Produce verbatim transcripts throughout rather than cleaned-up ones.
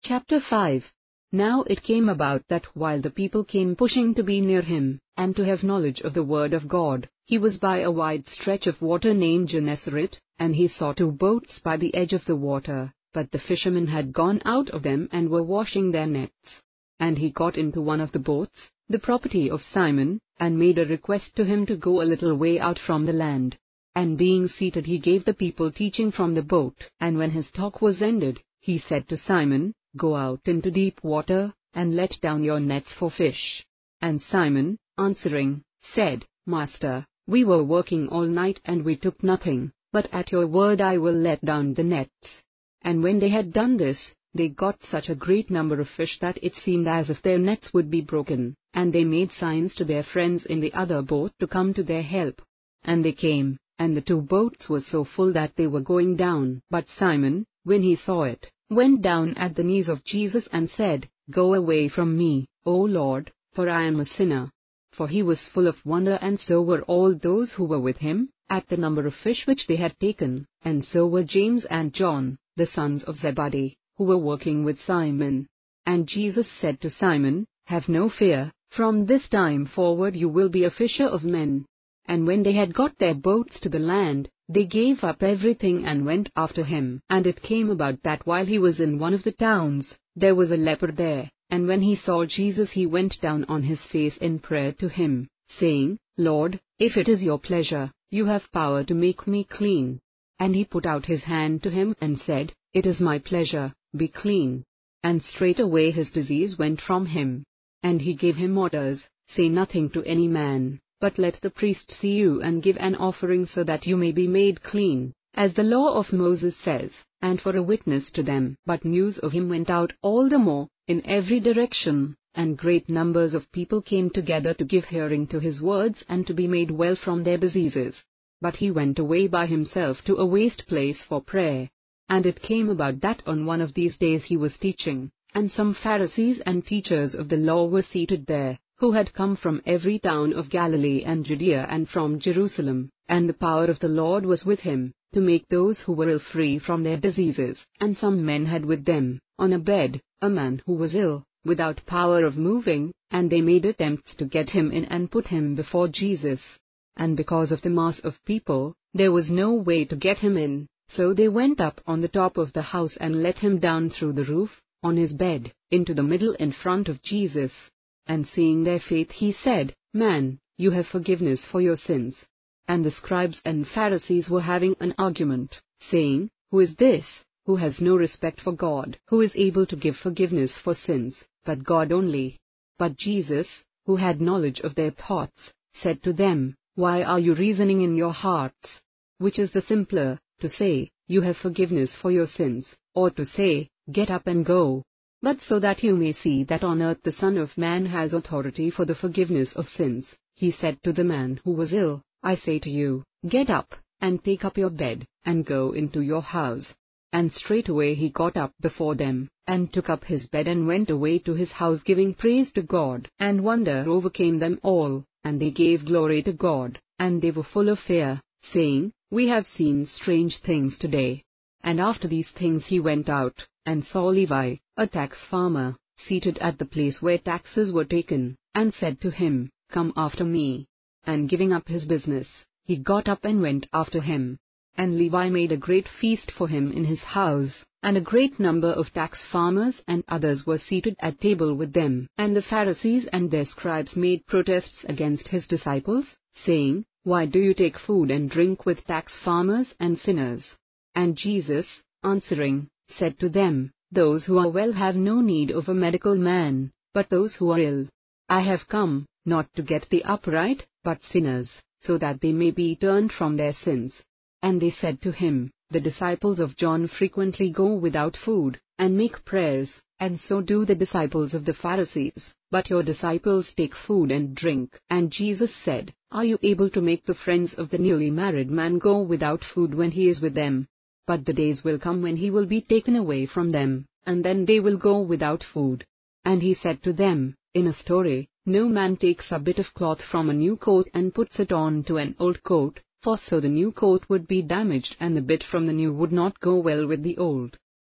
Chapter five. Now it came about that while the people came pushing to be near him, and to have knowledge of the word of God, he was by a wide stretch of water named Gennesaret, and he saw two boats by the edge of the water, but the fishermen had gone out of them and were washing their nets. And he got into one of the boats, the property of Simon, and made a request to him to go a little way out from the land. And being seated he gave the people teaching from the boat, and when his talk was ended, he said to Simon, Go out into deep water, and let down your nets for fish. And Simon, answering, said, Master, we were working all night and we took nothing, but at your word I will let down the nets. And when they had done this, they got such a great number of fish that it seemed as if their nets would be broken, and they made signs to their friends in the other boat to come to their help. And they came, and the two boats were so full that they were going down. But Simon, when he saw it, went down at the knees of Jesus and said, Go away from me, O Lord, for I am a sinner. For he was full of wonder, and so were all those who were with him, at the number of fish which they had taken, and so were James and John, the sons of Zebedee, who were working with Simon. And Jesus said to Simon, Have no fear, from this time forward you will be a fisher of men. And when they had got their boats to the land, they gave up everything and went after him. And it came about that while he was in one of the towns, there was a leper there, and when he saw Jesus he went down on his face in prayer to him, saying, Lord, if it is your pleasure, you have power to make me clean. And he put out his hand to him and said, It is my pleasure, be clean. And straightway his disease went from him. And he gave him orders, Say nothing to any man, but let the priest see you and give an offering so that you may be made clean, as the law of Moses says, and for a witness to them. But news of him went out all the more, in every direction, and great numbers of people came together to give hearing to his words and to be made well from their diseases. But he went away by himself to a waste place for prayer. And it came about that on one of these days he was teaching, and some Pharisees and teachers of the law were seated there, who had come from every town of Galilee and Judea and from Jerusalem, and the power of the Lord was with him, to make those who were ill free from their diseases. And some men had with them, on a bed, a man who was ill, without power of moving, and they made attempts to get him in and put him before Jesus. And because of the mass of people, there was no way to get him in, so they went up on the top of the house and let him down through the roof, on his bed, into the middle in front of Jesus. And seeing their faith he said, Man, you have forgiveness for your sins. And the scribes and Pharisees were having an argument, saying, Who is this, who has no respect for God, who is able to give forgiveness for sins, but God only? But Jesus, who had knowledge of their thoughts, said to them, Why are you reasoning in your hearts? Which is the simpler, to say, You have forgiveness for your sins, or to say, Get up and go? But so that you may see that on earth the Son of Man has authority for the forgiveness of sins, he said to the man who was ill, I say to you, Get up, and take up your bed, and go into your house. And straightway he got up before them, and took up his bed and went away to his house giving praise to God. And wonder overcame them all, and they gave glory to God, and they were full of fear, saying, We have seen strange things today. And after these things he went out, and saw Levi, a tax farmer, seated at the place where taxes were taken, and said to him, Come after me. And giving up his business, he got up and went after him. And Levi made a great feast for him in his house, and a great number of tax farmers and others were seated at table with them. And the Pharisees and their scribes made protests against his disciples, saying, Why do you take food and drink with tax farmers and sinners? And Jesus, answering, said to them, Those who are well have no need of a medical man, but those who are ill. I have come, not to get the upright, but sinners, so that they may be turned from their sins. And they said to him, The disciples of John frequently go without food, and make prayers, and so do the disciples of the Pharisees, but your disciples take food and drink. And Jesus said, Are you able to make the friends of the newly married man go without food when he is with them? But the days will come when he will be taken away from them, and then they will go without food. And he said to them, In a story, no man takes a bit of cloth from a new coat and puts it on to an old coat, for so the new coat would be damaged and the bit from the new would not go well with the old.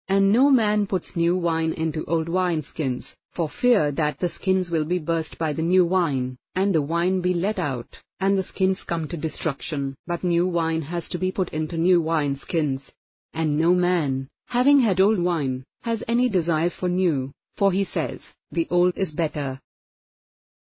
And no man puts new wine into old wineskins, for fear that the skins will be burst by the new wine, and the wine be let out, and the skins come to destruction. But new wine has to be put into new wineskins. And no man, having had old wine, has any desire for new, for he says, the old is better.